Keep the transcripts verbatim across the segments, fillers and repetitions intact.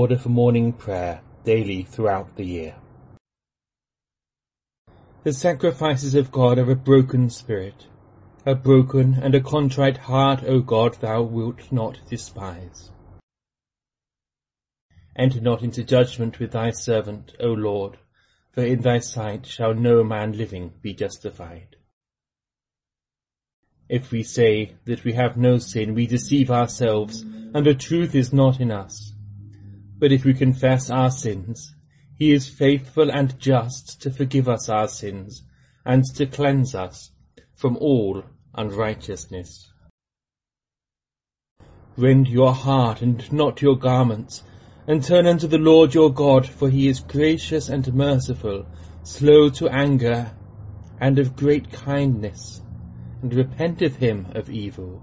order for morning prayer daily throughout the year. The sacrifices of God are a broken spirit. A broken and a contrite heart, O God, thou wilt not despise. Enter not into judgment with thy servant, O Lord, for in thy sight shall no man living be justified. If we say that we have no sin, we deceive ourselves, and the truth is not in us. But if we confess our sins, he is faithful and just to forgive us our sins, and to cleanse us from all unrighteousness. Rend your heart and not your garments, and turn unto the Lord your God, for he is gracious and merciful, slow to anger, and of great kindness, and repenteth him of evil.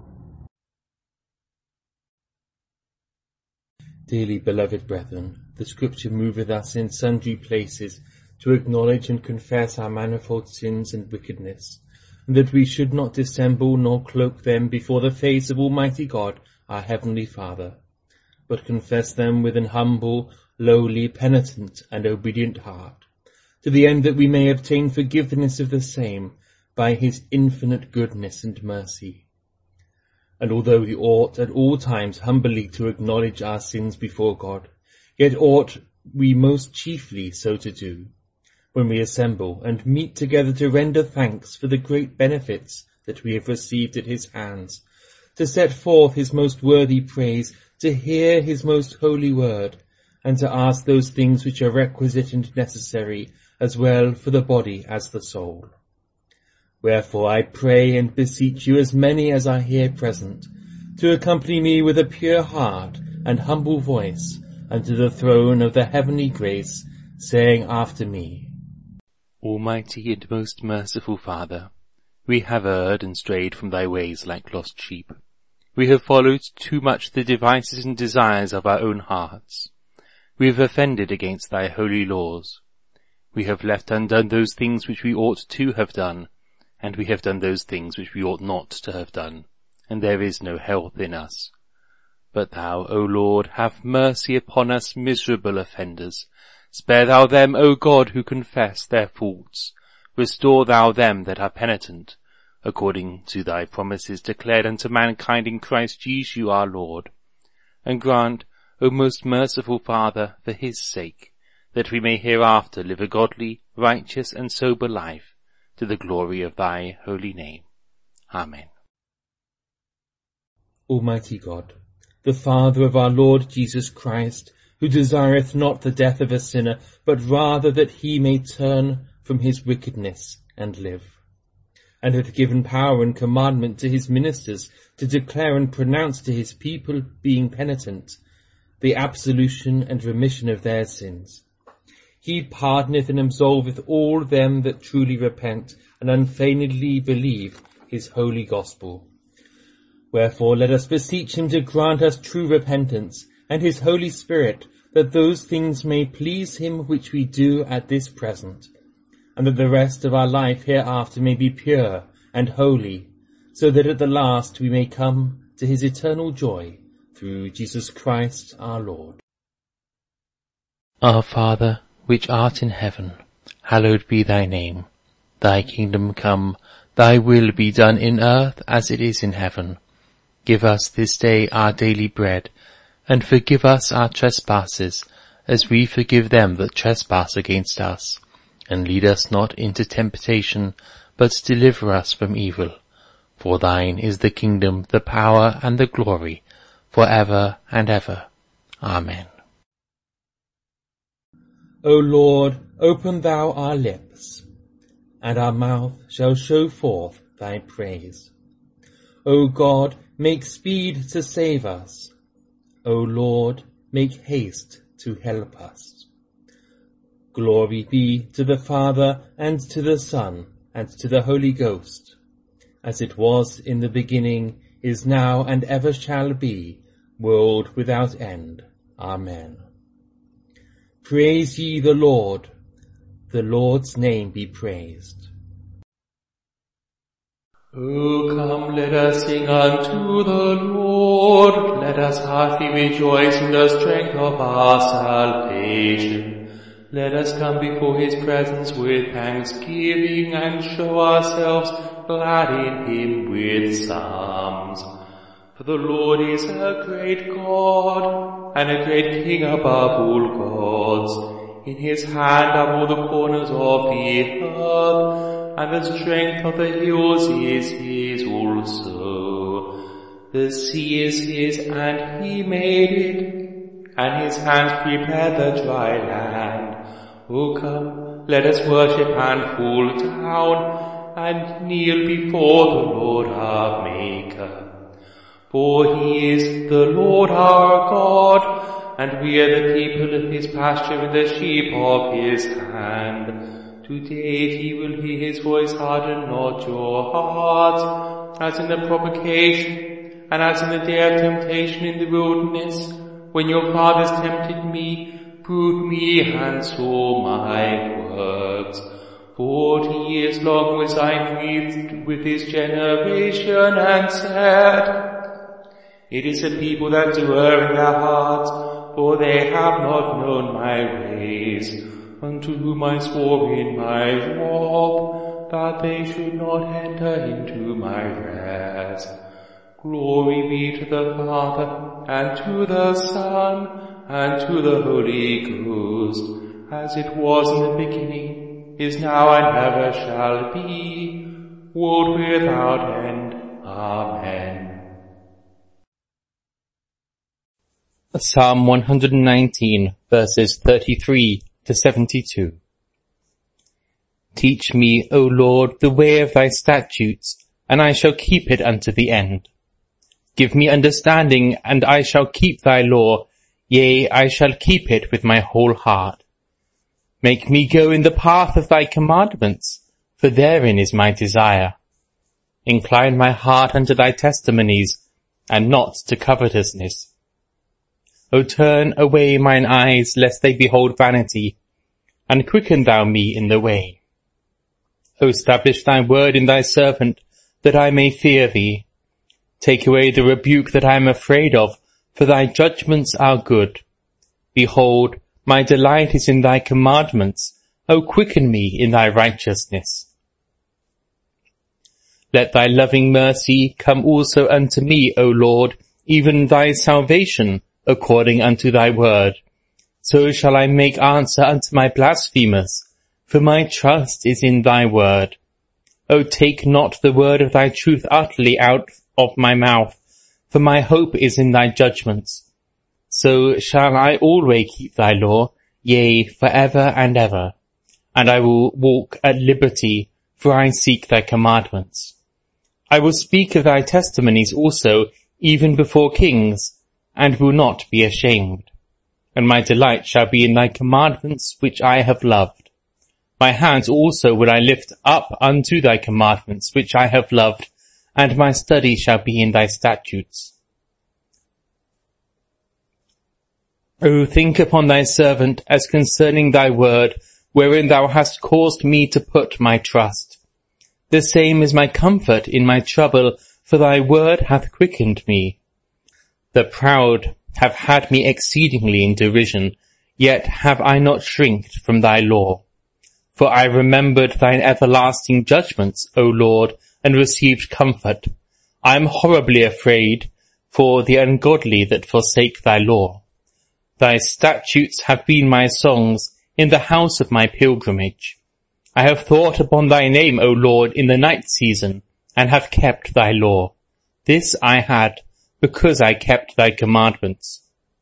Dearly beloved brethren, the Scripture moveth us in sundry places to acknowledge and confess our manifold sins and wickedness, and that we should not dissemble nor cloak them before the face of Almighty God, our Heavenly Father, but confess them with an humble, lowly, penitent, and obedient heart, to the end that we may obtain forgiveness of the same by his infinite goodness and mercy. And although we ought at all times humbly to acknowledge our sins before God, yet ought we most chiefly so to do, when we assemble and meet together to render thanks for the great benefits that we have received at his hands, to set forth his most worthy praise, to hear his most holy word, and to ask those things which are requisite and necessary, as well for the body as the soul. Wherefore I pray and beseech you, as many as are here present, to accompany me with a pure heart and humble voice unto the throne of the heavenly grace, saying after me, Almighty and most merciful Father, we have erred and strayed from thy ways like lost sheep. We have followed too much the devices and desires of our own hearts. We have offended against thy holy laws. We have left undone those things which we ought to have done, and we have done those things which we ought not to have done, and there is no health in us. But thou, O Lord, have mercy upon us miserable offenders. Spare thou them, O God, who confess their faults. Restore thou them that are penitent, according to thy promises declared unto mankind in Christ Jesus our Lord. And grant, O most merciful Father, for his sake, that we may hereafter live a godly, righteous, and sober life, to the glory of thy holy name. Amen. Almighty God, the Father of our Lord Jesus Christ, who desireth not the death of a sinner, but rather that he may turn from his wickedness and live, and hath given power and commandment to his ministers to declare and pronounce to his people, being penitent, the absolution and remission of their sins. He pardoneth and absolveth all them that truly repent and unfeignedly believe his holy gospel. Wherefore let us beseech him to grant us true repentance, and his Holy Spirit, that those things may please him which we do at this present, and that the rest of our life hereafter may be pure and holy, so that at the last we may come to his eternal joy, through Jesus Christ our Lord. Our Father, which art in heaven, hallowed be thy name. Thy kingdom come, thy will be done in earth as it is in heaven. Give us this day our daily bread, and forgive us our trespasses, as we forgive them that trespass against us. And lead us not into temptation, but deliver us from evil. For thine is the kingdom, the power, and the glory, for ever and ever. Amen. O Lord, open thou our lips, and our mouth shall show forth thy praise. O God, make speed to save us. O Lord, make haste to help us. Glory be to the Father, and to the Son, and to the Holy Ghost, as it was in the beginning, is now, and ever shall be, world without end. Amen. Praise ye the Lord. The Lord's name be praised. O come, let us sing unto the Lord. Let us heartily rejoice in the strength of our salvation. Let us come before his presence with thanksgiving and show ourselves glad in him with psalms. For the Lord is a great God and a great King above all gods. In his hand are all the corners of the earth, and the strength of the hills is his also. The sea is his, and he made it, and his hands prepared the dry land. O come, let us worship and fall down, and kneel before the Lord our Maker. For he is the Lord our God, and we are the people of his pasture and the sheep of his hand. Today he will hear his voice, harden not your hearts, as in the provocation, and as in the day of temptation in the wilderness, when your fathers tempted me, proved me, and saw my works. Forty years long was I grieved with his generation, and said, it is a people that do err in their hearts, for they have not known my ways. Unto whom I swore in my wrath, that they should not enter into my rest. Glory be to the Father, and to the Son, and to the Holy Ghost, as it was in the beginning, is now, and ever shall be, world without end. Amen. Psalm one hundred nineteen, verses thirty-three to seventy-two. Teach me, O Lord, the way of thy statutes, and I shall keep it unto the end. Give me understanding, and I shall keep thy law, yea, I shall keep it with my whole heart. Make me go in the path of thy commandments, for therein is my desire. Incline my heart unto thy testimonies, and not to covetousness. O turn away mine eyes, lest they behold vanity, and quicken thou me in the way. O establish thy word in thy servant, that I may fear thee. Take away the rebuke that I am afraid of, for thy judgments are good. Behold, my delight is in thy commandments. O quicken me in thy righteousness. Let thy loving mercy come also unto me, O Lord, even thy salvation, according unto thy word. So shall I make answer unto my blasphemers, for my trust is in thy word. O take not the word of thy truth utterly out of my mouth, for my hope is in thy judgments. So shall I always keep thy law, yea, for ever and ever. And I will walk at liberty, for I seek thy commandments. I will speak of thy testimonies also, even before kings, and will not be ashamed. And my delight shall be in thy commandments which I have loved. My hands also will I lift up unto thy commandments which I have loved, and my study shall be in thy statutes. O think upon thy servant as concerning thy word, wherein thou hast caused me to put my trust. The same is my comfort in my trouble, for thy word hath quickened me. The proud have had me exceedingly in derision, yet have I not shrinked from thy law. For I remembered thine everlasting judgments, O Lord, and received comfort. I am horribly afraid for the ungodly that forsake thy law. Thy statutes have been my songs in the house of my pilgrimage. I have thought upon thy name, O Lord, in the night season, and have kept thy law. This I had, because I kept thy commandments.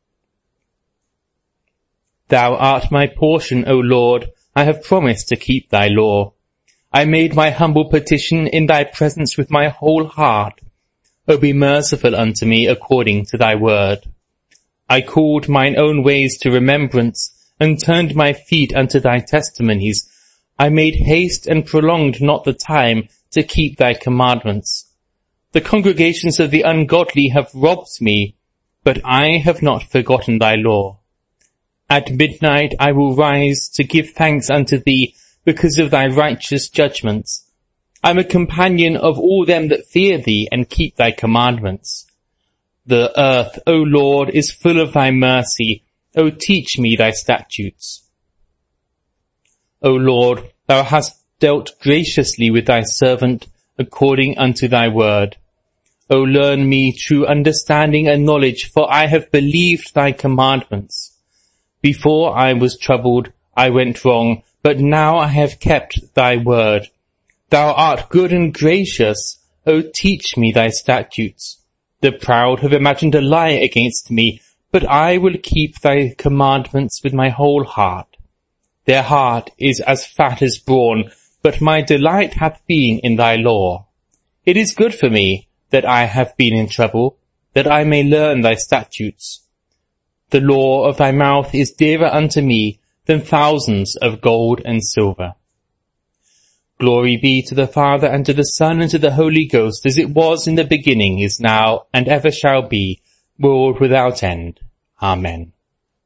Thou art my portion, O Lord, I have promised to keep thy law. I made my humble petition in thy presence with my whole heart. O be merciful unto me according to thy word. I called mine own ways to remembrance, and turned my feet unto thy testimonies. I made haste and prolonged not the time to keep thy commandments. The congregations of the ungodly have robbed me, but I have not forgotten thy law. At midnight I will rise to give thanks unto thee because of thy righteous judgments. I am a companion of all them that fear thee and keep thy commandments. The earth, O Lord, is full of thy mercy. O teach me thy statutes. O Lord, thou hast dealt graciously with thy servant according unto thy word. O learn me true understanding and knowledge, for I have believed thy commandments. Before I was troubled, I went wrong, but now I have kept thy word. Thou art good and gracious. O teach me thy statutes. The proud have imagined a lie against me, but I will keep thy commandments with my whole heart. Their heart is as fat as brawn, but my delight hath been in thy law. It is good for me that I have been in trouble, that I may learn thy statutes. The law of thy mouth is dearer unto me than thousands of gold and silver. Glory be to the Father, and to the Son, and to the Holy Ghost, as it was in the beginning, is now, and ever shall be, world without end. Amen.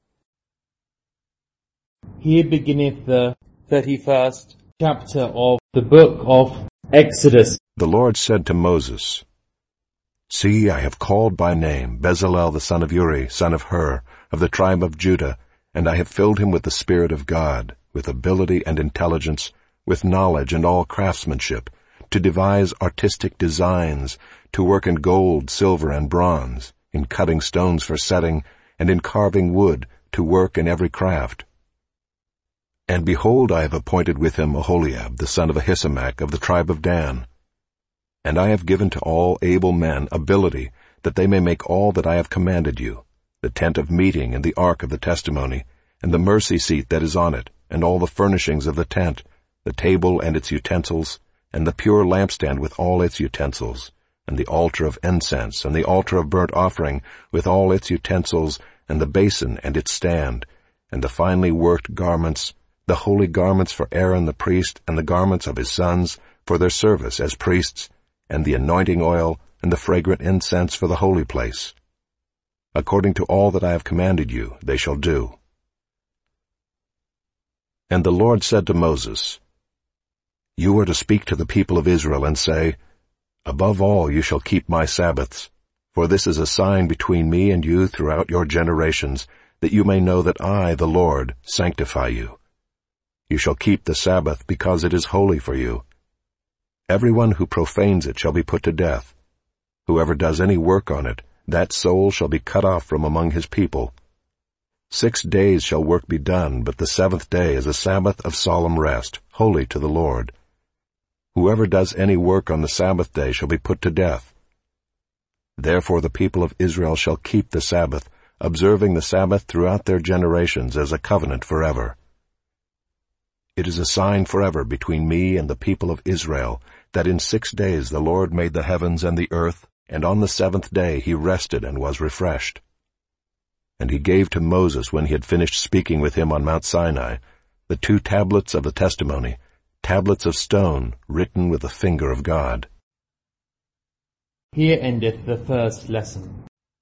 Here beginneth the thirty-first chapter of the book of Exodus. The Lord said to Moses, See, I have called by name Bezalel the son of Uri, son of Hur, of the tribe of Judah, and I have filled him with the Spirit of God, with ability and intelligence, with knowledge and all craftsmanship, to devise artistic designs, to work in gold, silver, and bronze, in cutting stones for setting, and in carving wood, to work in every craft. And behold, I have appointed with him Aholiab, the son of Ahisamach, of the tribe of Dan. And I have given to all able men ability, that they may make all that I have commanded you, the tent of meeting, and the ark of the testimony, and the mercy seat that is on it, and all the furnishings of the tent, the table and its utensils, and the pure lampstand with all its utensils, and the altar of incense, and the altar of burnt offering with all its utensils, and the basin and its stand, and the finely worked garments, the holy garments for Aaron the priest, and the garments of his sons for their service as priests, and the anointing oil, and the fragrant incense for the holy place. According to all that I have commanded you, they shall do. And the Lord said to Moses, You are to speak to the people of Israel and say, Above all you shall keep my Sabbaths, for this is a sign between me and you throughout your generations, that you may know that I, the Lord, sanctify you. You shall keep the Sabbath, because it is holy for you. Everyone who profanes it shall be put to death. Whoever does any work on it, that soul shall be cut off from among his people. Six days shall work be done, but the seventh day is a Sabbath of solemn rest, holy to the Lord. Whoever does any work on the Sabbath day shall be put to death. Therefore the people of Israel shall keep the Sabbath, observing the Sabbath throughout their generations as a covenant forever. It is a sign forever between me and the people of Israel, that in six days the Lord made the heavens and the earth, and on the seventh day he rested and was refreshed. And he gave to Moses, when he had finished speaking with him on Mount Sinai, the two tablets of the testimony, tablets of stone, written with the finger of God. Here endeth the first lesson.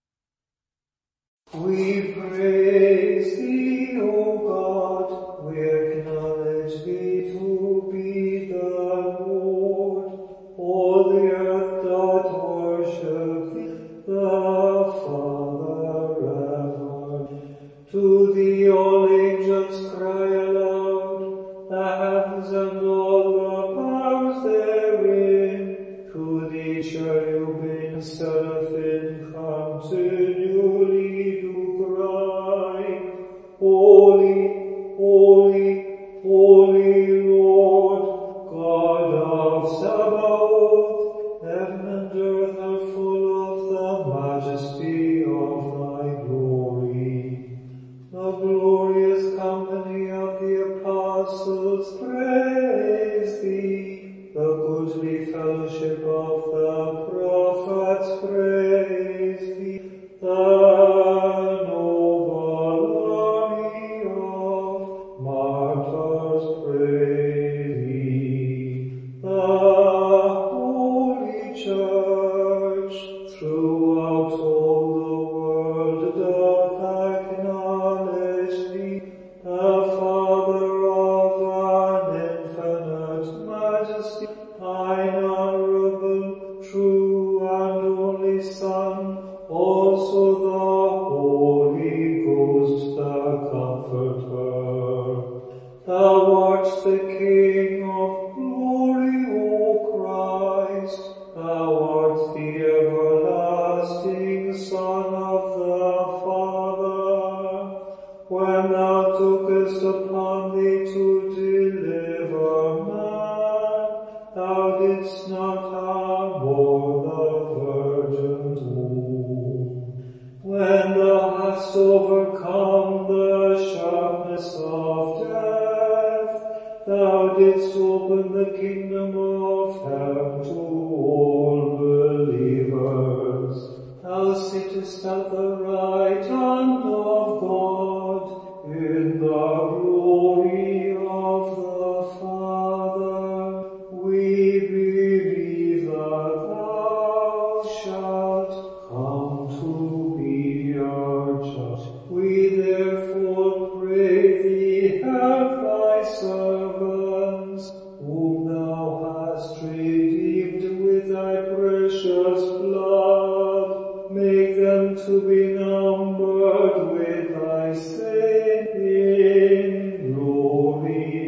We praise thee, O God, we acknowledge thee to be the Lord. All the earth doth worship thee, the Father ever. To thee all angels cry aloud, the heavens and all the powers therein. To thee cherubim and seraphim continually do cry, Holy, holy, holy Lord, God of Sabaoth. Heaven and earth are full of the majesty of thy glory. The glorious company of the apostles praise thee. The goodly fellowship of the prophets praise thee. The noble army of martyrs praise thee. The holy church throughout all the world doth acknowledge thee, the Father of an infinite majesty, I art the King of glory, O Christ. Thou art the everlasting Son of the Father. When thou tookest upon thee to deliver man, thou didst not abhor the virgin's womb. When thou hast overcome the sharpness of death, thou didst open the kingdom of heaven to all believers. Thou sittest at the right hand of God in the glory of the Father. We believe that thou shalt come to be our judge. We therefore pray thee, help thy servants, whom thou hast redeemed with thy precious blood. Make them to be numbered with thy saints in glory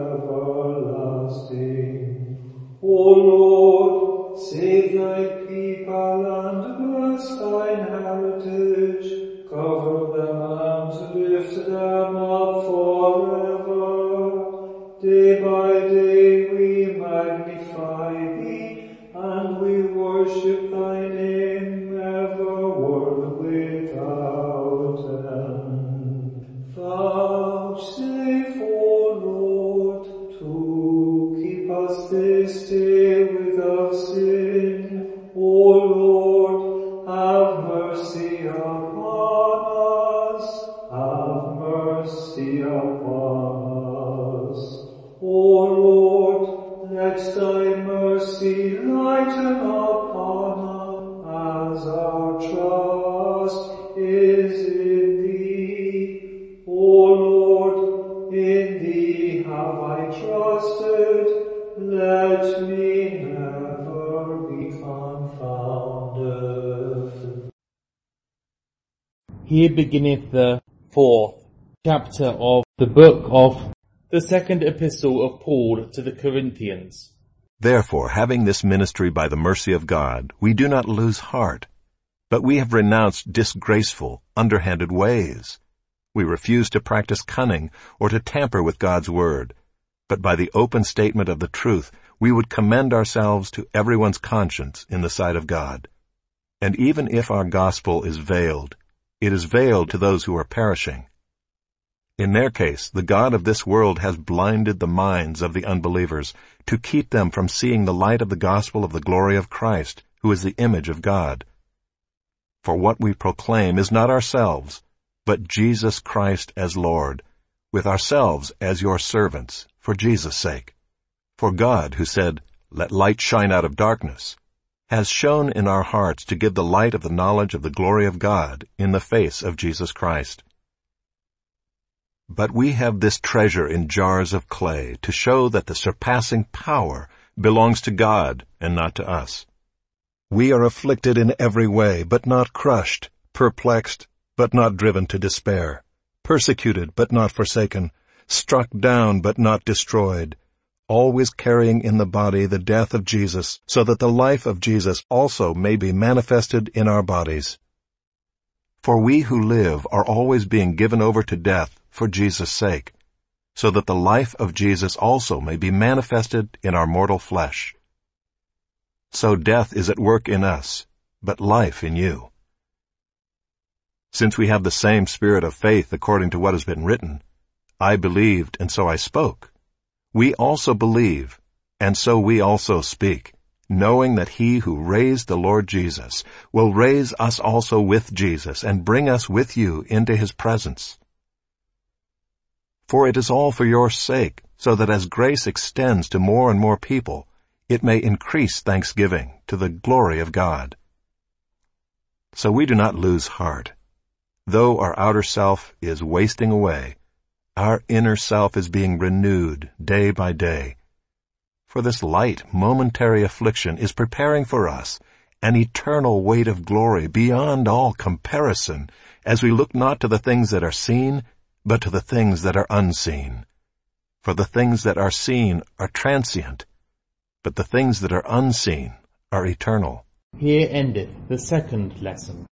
everlasting. O Lord, save thy people and bless thine heritage. Cover them and lift them up forever. Day by day we magnify thee, and we worship thy name evermore without end. Vouchsafe, O Lord, to keep us this day without sin. O Lord, have mercy upon us. Have mercy upon us. O Lord, let thy mercy lighten upon us, as our trust is in thee. O Lord, in thee have I trusted. Let me never be confounded. Here beginneth the fourth chapter of the book of the second epistle of Paul to the Corinthians. Therefore, having this ministry by the mercy of God, we do not lose heart, but we have renounced disgraceful, underhanded ways. We refuse to practice cunning or to tamper with God's word, but by the open statement of the truth, we would commend ourselves to everyone's conscience in the sight of God. And even if our gospel is veiled, it is veiled to those who are perishing. In their case, the God of this world has blinded the minds of the unbelievers to keep them from seeing the light of the gospel of the glory of Christ, who is the image of God. For what we proclaim is not ourselves, but Jesus Christ as Lord, with ourselves as your servants, for Jesus' sake. For God, who said, "Let light shine out of darkness," has shone in our hearts to give the light of the knowledge of the glory of God in the face of Jesus Christ. But we have this treasure in jars of clay to show that the surpassing power belongs to God and not to us. We are afflicted in every way, but not crushed, perplexed, but not driven to despair, persecuted, but not forsaken, struck down, but not destroyed, always carrying in the body the death of Jesus, so that the life of Jesus also may be manifested in our bodies. For we who live are always being given over to death for Jesus' sake, so that the life of Jesus also may be manifested in our mortal flesh. So death is at work in us, but life in you. Since we have the same spirit of faith according to what has been written, I believed and so I spoke, we also believe, and so we also speak, knowing that he who raised the Lord Jesus will raise us also with Jesus and bring us with you into his presence. For it is all for your sake, so that as grace extends to more and more people, it may increase thanksgiving to the glory of God. So we do not lose heart. Though our outer self is wasting away, our inner self is being renewed day by day. For this light, momentary affliction is preparing for us an eternal weight of glory beyond all comparison, as we look not to the things that are seen, but to the things that are unseen. For the things that are seen are transient, but the things that are unseen are eternal. Here endeth the second lesson.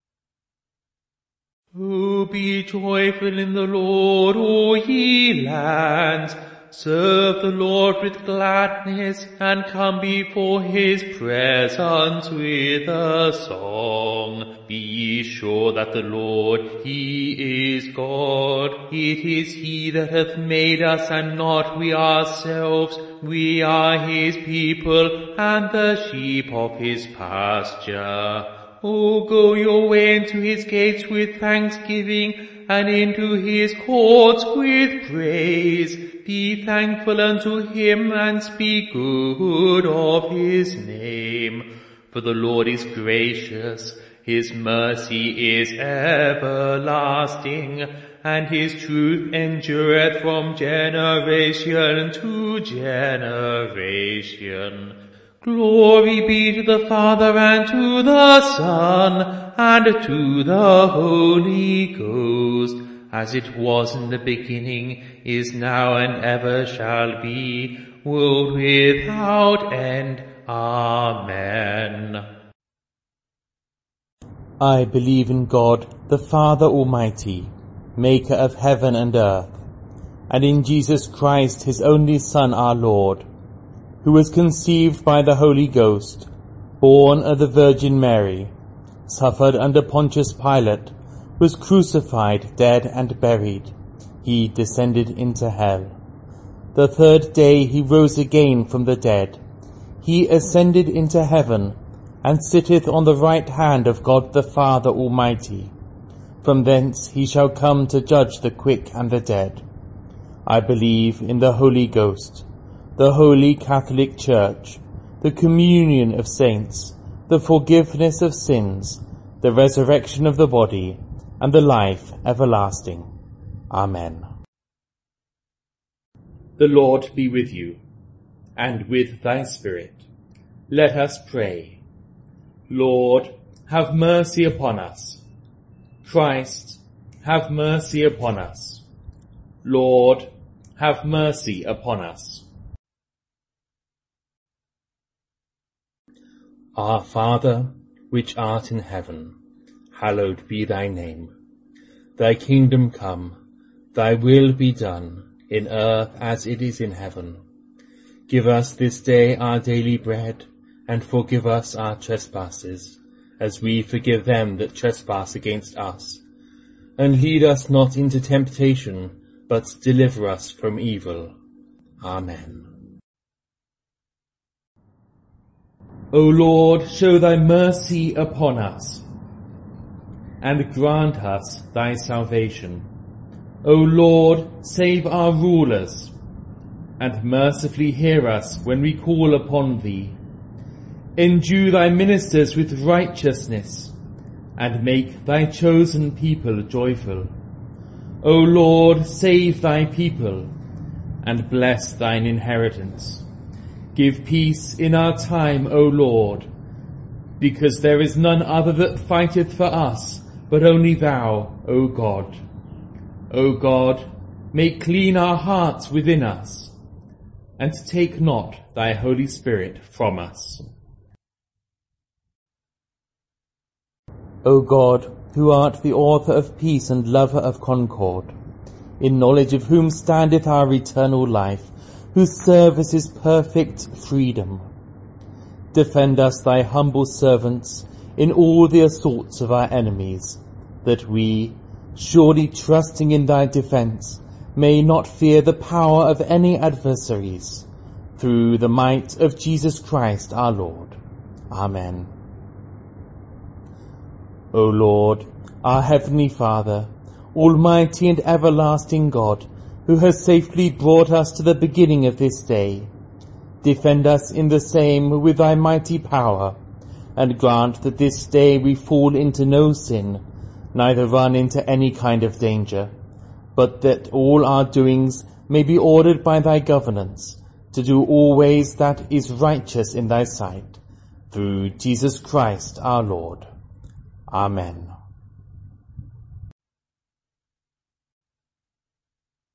Oh, be joyful in the Lord, all ye lands. Serve the Lord with gladness, and come before his presence with a song. Be ye sure that the Lord, he is God. It is he that hath made us, and not we ourselves. We are his people, and the sheep of his pasture. Oh, go your way into his gates with thanksgiving, and into his courts with praise. Be thankful unto him, and speak good of his name. For the Lord is gracious, his mercy is everlasting, and his truth endureth from generation to generation. Glory be to the Father, and to the Son, and to the Holy Ghost, as it was in the beginning, is now, and ever shall be, world without end. Amen. I believe in God, the Father Almighty, maker of heaven and earth, and in Jesus Christ, his only Son, our Lord, who was conceived by the Holy Ghost, born of the Virgin Mary, suffered under Pontius Pilate, was crucified, dead, and buried. He descended into hell. The third day he rose again from the dead. He ascended into heaven, and sitteth on the right hand of God the Father Almighty. From thence he shall come to judge the quick and the dead. I believe in the Holy Ghost, the Holy Catholic Church, the communion of saints, the forgiveness of sins, the resurrection of the body, and the life everlasting. Amen. The Lord be with you, and with thy spirit. Let us pray. Lord, have mercy upon us. Christ, have mercy upon us. Lord, have mercy upon us. Our Father, which art in heaven, hallowed be thy name. Thy kingdom come, thy will be done, in earth as it is in heaven. Give us this day our daily bread, and forgive us our trespasses, as we forgive them that trespass against us. And lead us not into temptation, but deliver us from evil. Amen. O Lord, show thy mercy upon us, and grant us thy salvation. O Lord, save our rulers, and mercifully hear us when we call upon thee. Endue thy ministers with righteousness, and make thy chosen people joyful. O Lord, save thy people, and bless thine inheritance. Give peace in our time, O Lord, because there is none other that fighteth for us, but only thou, O God. O God, make clean our hearts within us, and take not thy Holy Spirit from us. O God, who art the author of peace and lover of concord, in knowledge of whom standeth our eternal life, whose service is perfect freedom, defend us, thy humble servants, in all the assaults of our enemies, that we, surely trusting in thy defence, may not fear the power of any adversaries, through the might of Jesus Christ our Lord. Amen. O Lord, our heavenly Father, almighty and everlasting God, who has safely brought us to the beginning of this day, defend us in the same with thy mighty power, and grant that this day we fall into no sin, neither run into any kind of danger, but that all our doings may be ordered by thy governance, to do always that is righteous in thy sight, through Jesus Christ our Lord. Amen.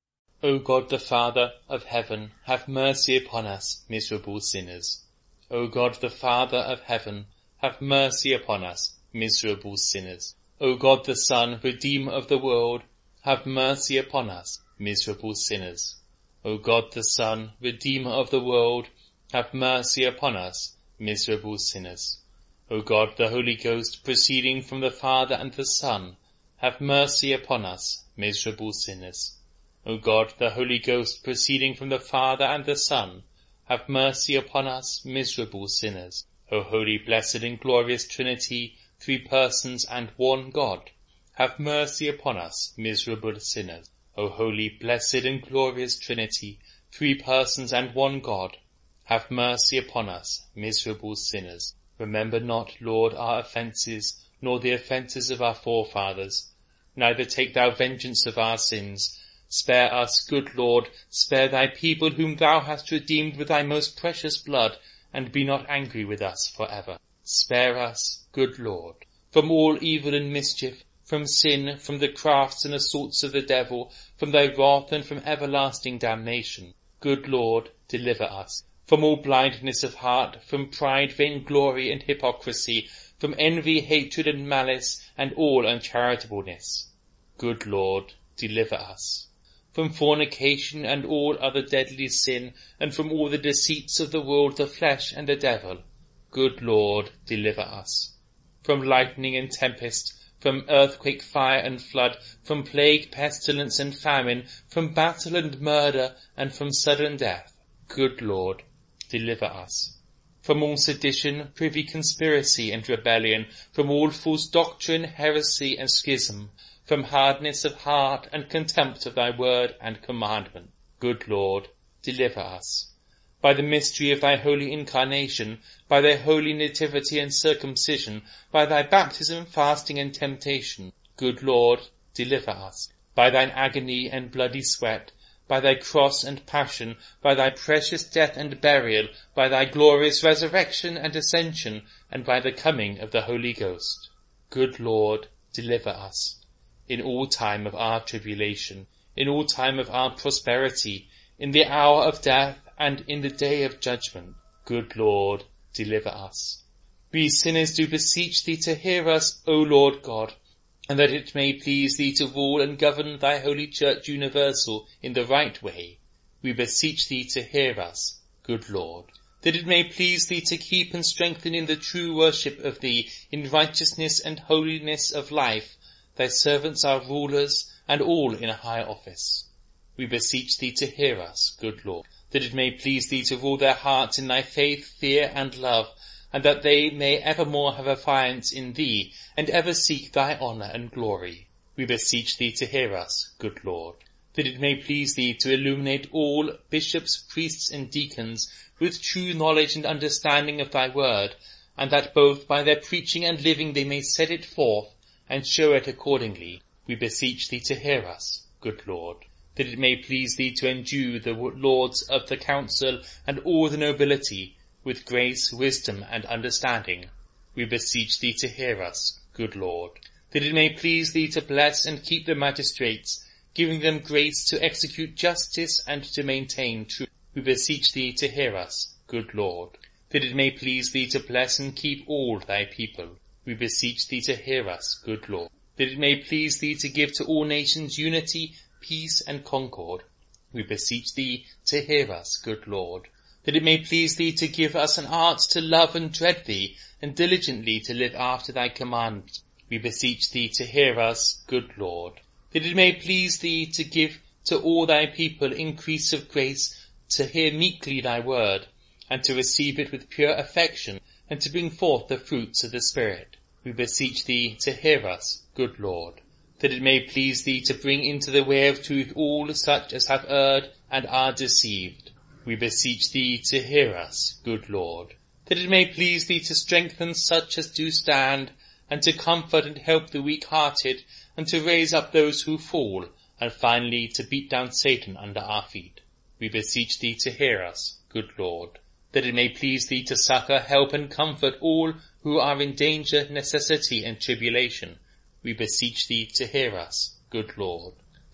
O God the Father of heaven, have mercy upon us, miserable sinners. O God the Father of heaven, have mercy upon us, miserable sinners. O God the Son, Redeemer of the world, have mercy upon us, miserable sinners. O God the Son, Redeemer of the world, have mercy upon us, miserable sinners. O God the Holy Ghost, proceeding from the Father and the Son, have mercy upon us, miserable sinners. O God the Holy Ghost, proceeding from the Father and the Son, have mercy upon us, miserable sinners. O holy, blessed and glorious Trinity, three persons and one God, have mercy upon us, miserable sinners. O holy, blessed and glorious Trinity, three persons and one God, have mercy upon us, miserable sinners. Remember not, Lord, our offences, nor the offences of our forefathers. Neither take thou vengeance of our sins. Spare us, good Lord, spare thy people whom thou hast redeemed with thy most precious blood, and be not angry with us for ever. Spare us, good Lord, from all evil and mischief, from sin, from the crafts and assaults of the devil, from thy wrath and from everlasting damnation. Good Lord, deliver us. From all blindness of heart, from pride, vainglory, and hypocrisy, from envy, hatred, and malice, and all uncharitableness. Good Lord, deliver us. From fornication and all other deadly sin, and from all the deceits of the world, the flesh, and the devil. Good Lord, deliver us. From lightning and tempest, from earthquake, fire, and flood, from plague, pestilence, and famine, from battle and murder, and from sudden death. Good Lord, deliver us. From all sedition, privy conspiracy, and rebellion, from all false doctrine, heresy, and schism, from hardness of heart and contempt of thy word and commandment. Good Lord, deliver us. By the mystery of thy holy incarnation, by thy holy nativity and circumcision, by thy baptism, fasting, and temptation, good Lord, deliver us. By thine agony and bloody sweat, by thy cross and passion, by thy precious death and burial, by thy glorious resurrection and ascension, and by the coming of the Holy Ghost. Good Lord, deliver us. In all time of our tribulation, in all time of our prosperity, in the hour of death, and in the day of judgment, good Lord, deliver us. We sinners do beseech thee to hear us, O Lord God, and that it may please thee to rule and govern thy holy church universal in the right way. We beseech thee to hear us, good Lord, that it may please thee to keep and strengthen in the true worship of thee, in righteousness and holiness of life, thy servants our rulers, and all in a high office. We beseech thee to hear us, good Lord, that it may please thee to rule their hearts in thy faith, fear, and love, and that they may evermore have affiance in thee, and ever seek thy honour and glory. We beseech thee to hear us, good Lord, that it may please thee to illuminate all bishops, priests, and deacons with true knowledge and understanding of thy word, and that both by their preaching and living they may set it forth, and show it accordingly. We beseech thee to hear us, good Lord, that it may please thee to endue the lords of the council and all the nobility with grace, wisdom, and understanding. We beseech thee to hear us, good Lord, that it may please thee to bless and keep the magistrates, giving them grace to execute justice and to maintain truth. We beseech thee to hear us, good Lord, that it may please thee to bless and keep all thy people. We beseech thee to hear us, good Lord, that it may please thee to give to all nations unity, peace, and concord. We beseech thee to hear us, good Lord, that it may please thee to give us an art to love and dread thee, and diligently to live after thy commandments. We beseech thee to hear us, good Lord, that it may please thee to give to all thy people increase of grace, to hear meekly thy word, and to receive it with pure affection, and to bring forth the fruits of the Spirit. We beseech thee to hear us, good Lord, that it may please thee to bring into the way of truth all such as have erred and are deceived. We beseech thee to hear us, good Lord, that it may please thee to strengthen such as do stand, and to comfort and help the weak-hearted, and to raise up those who fall, and finally to beat down Satan under our feet. We beseech thee to hear us, good Lord, that it may please thee to succour, help, and comfort all who are in danger, necessity, and tribulation. We beseech thee to hear us, good Lord,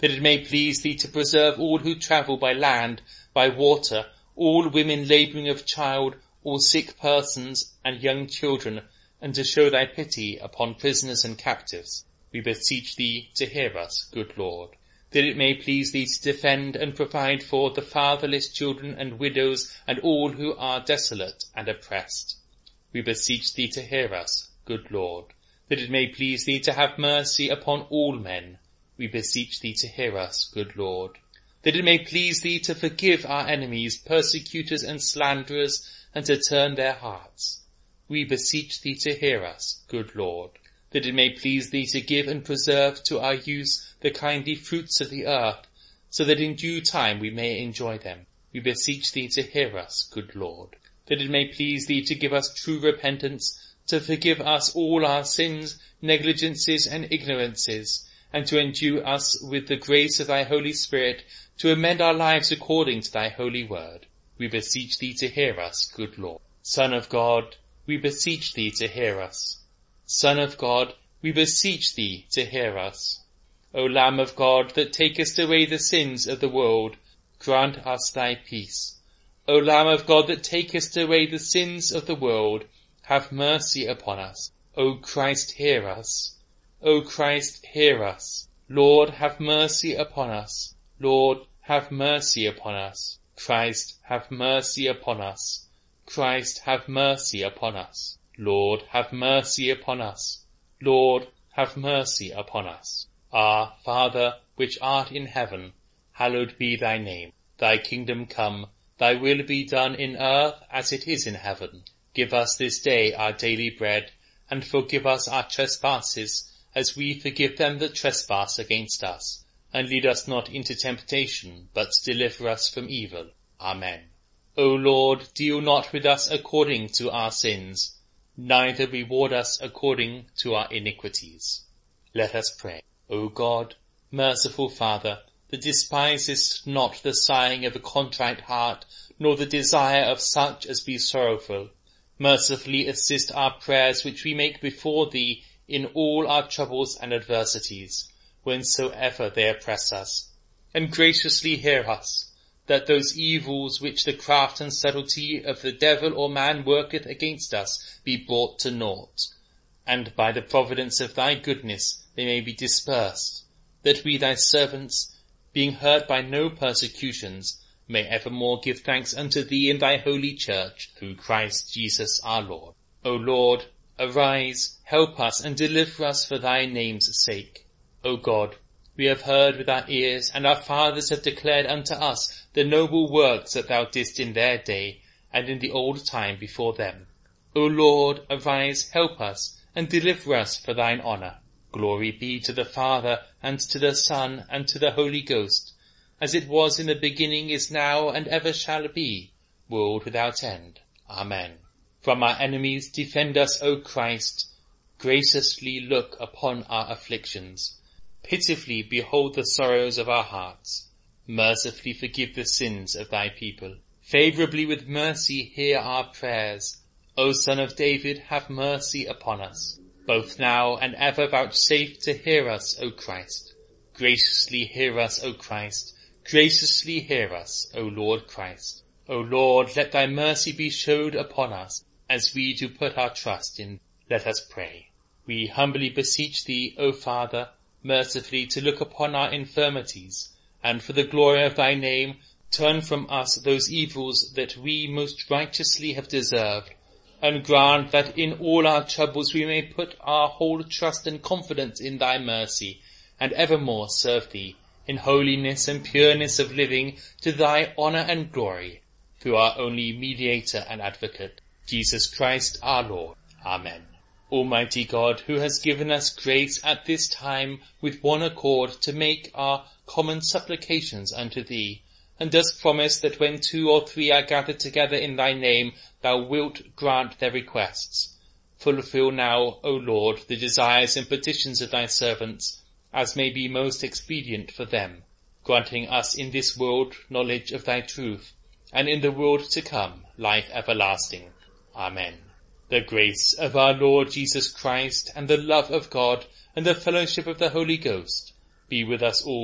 that it may please thee to preserve all who travel by land, by water, all women labouring of child, all sick persons and young children, and to show thy pity upon prisoners and captives. We beseech thee to hear us, good Lord. That it may please thee to defend and provide for the fatherless children and widows and all who are desolate and oppressed. We beseech thee to hear us, good Lord. That it may please thee to have mercy upon all men. We beseech thee to hear us, good Lord. That it may please thee to forgive our enemies, persecutors and slanderers, and to turn their hearts. We beseech thee to hear us, good Lord. That it may please thee to give and preserve to our use the kindly fruits of the earth, so that in due time we may enjoy them. We beseech thee to hear us, good Lord. That it may please thee to give us true repentance, to forgive us all our sins, negligences and ignorances, and to endue us with the grace of thy Holy Spirit, to amend our lives according to thy holy word. We beseech thee to hear us, good Lord. Son of God, we beseech thee to hear us. Son of God, we beseech thee to hear us. O Lamb of God, that takest away the sins of the world, grant us thy peace. O Lamb of God, that takest away the sins of the world, have mercy upon us. O Christ, hear us. O Christ, hear us. Lord, have mercy upon us. Lord, have mercy upon us. Christ, have mercy upon us. Christ, have mercy upon us. Lord, have mercy upon us. Lord, have mercy upon us. Our Father, which art in heaven, hallowed be thy name. Thy kingdom come, thy will be done in earth as it is in heaven. Give us this day our daily bread, and forgive us our trespasses, as we forgive them that trespass against us. And lead us not into temptation, but deliver us from evil. Amen. O Lord, deal not with us according to our sins, neither reward us according to our iniquities. Let us pray. O God, merciful Father, that despisest not the sighing of a contrite heart, nor the desire of such as be sorrowful, mercifully assist our prayers which we make before thee in all our troubles and adversities, whensoever they oppress us, and graciously hear us, that those evils which the craft and subtlety of the devil or man worketh against us be brought to naught, and by the providence of thy goodness they may be dispersed, that we thy servants, being hurt by no persecutions, may evermore give thanks unto thee in thy holy church, through Christ Jesus our Lord. O Lord, arise, help us, and deliver us for thy name's sake. O God, we have heard with our ears, and our fathers have declared unto us the noble works that thou didst in their day, and in the old time before them. O Lord, arise, help us, and deliver us for thine honour. Glory be to the Father, and to the Son, and to the Holy Ghost, as it was in the beginning, is now, and ever shall be, world without end. Amen. From our enemies defend us, O Christ. Graciously look upon our afflictions. Pitifully behold the sorrows of our hearts. Mercifully forgive the sins of thy people. Favourably with mercy hear our prayers. O Son of David, have mercy upon us. Both now and ever vouchsafe to hear us, O Christ. Graciously hear us, O Christ. Graciously hear us, O Lord Christ. O Lord, let thy mercy be showed upon us, as we do put our trust in. Let us pray. We humbly beseech thee, O Father, mercifully to look upon our infirmities, and for the glory of thy name, turn from us those evils that we most righteously have deserved, and grant that in all our troubles we may put our whole trust and confidence in thy mercy, and evermore serve thee in holiness and pureness of living, to thy honour and glory, through our only mediator and advocate, Jesus Christ our Lord. Amen. Almighty God, who has given us grace at this time with one accord to make our common supplications unto thee, and dost promise that when two or three are gathered together in thy name, thou wilt grant their requests. Fulfill now, O Lord, the desires and petitions of thy servants, as may be most expedient for them, granting us in this world knowledge of thy truth, and in the world to come life everlasting. Amen. The grace of our Lord Jesus Christ, and the love of God, and the fellowship of the Holy Ghost, be with us all,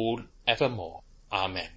evermore. Amen.